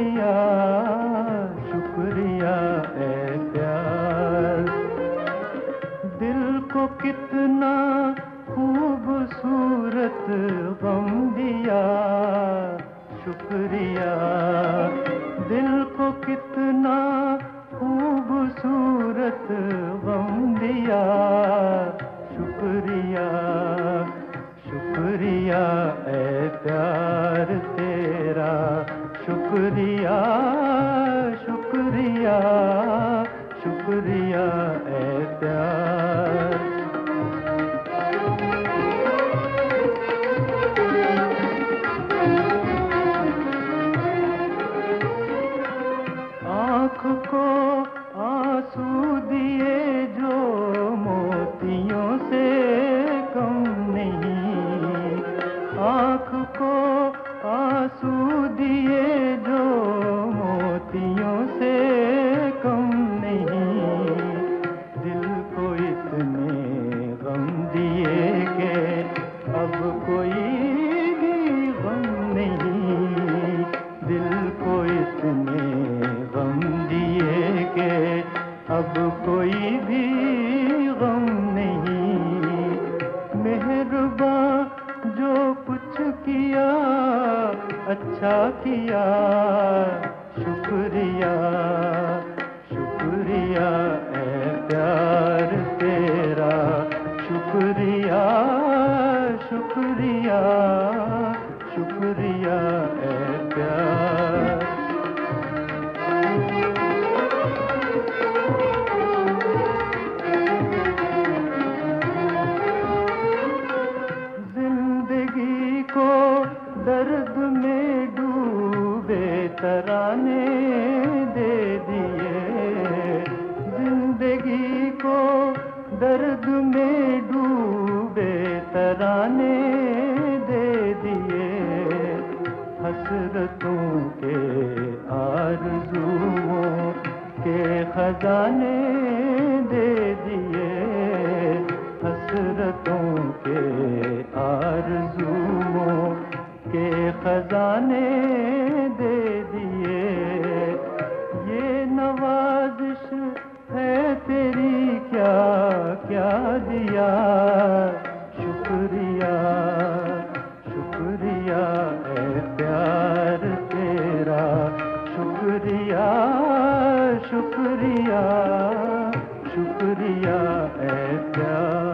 शुक्रिया शुक्रिया ए प्यार। दिल को कितना खूबसूरत गम दिया शुक्रिया। दिल को कितना खूबसूरत गम दिया शुक्रिया शुक्रिया ए प्यार तेरा शुक्रिया शुक्रिया शुक्रिया ए प्यार। आँख को आंसू दिए जो मोतियों से कम नहीं। आँख को आंसू दिए जो मोतियों से कम नहीं। दिल को इतने गम दिए कि अब कोई भी गम नहीं। दिल को इतने गम दिए कि अब कोई भी गम नहीं। मेहरबान जो कुछ किया अच्छा किया शुक्रिया शुक्रिया ए प्यार तेरा शुक्रिया शुक्रिया शुक्रिया ए प्यार। जिंदगी को दर्द में डूबे तराने दे दिए। जिंदगी को दर्द में डूबे तराने दे दिए। हसरतों के आरज़ुओं के खजाने दे दिए। हसरतों के आरज़ुओं के खजाने दे दिए। ये नवाज़िश है तेरी क्या क्या दिया शुक्रिया शुक्रिया ए प्यार तेरा शुक्रिया शुक्रिया शुक्रिया ए प्यार।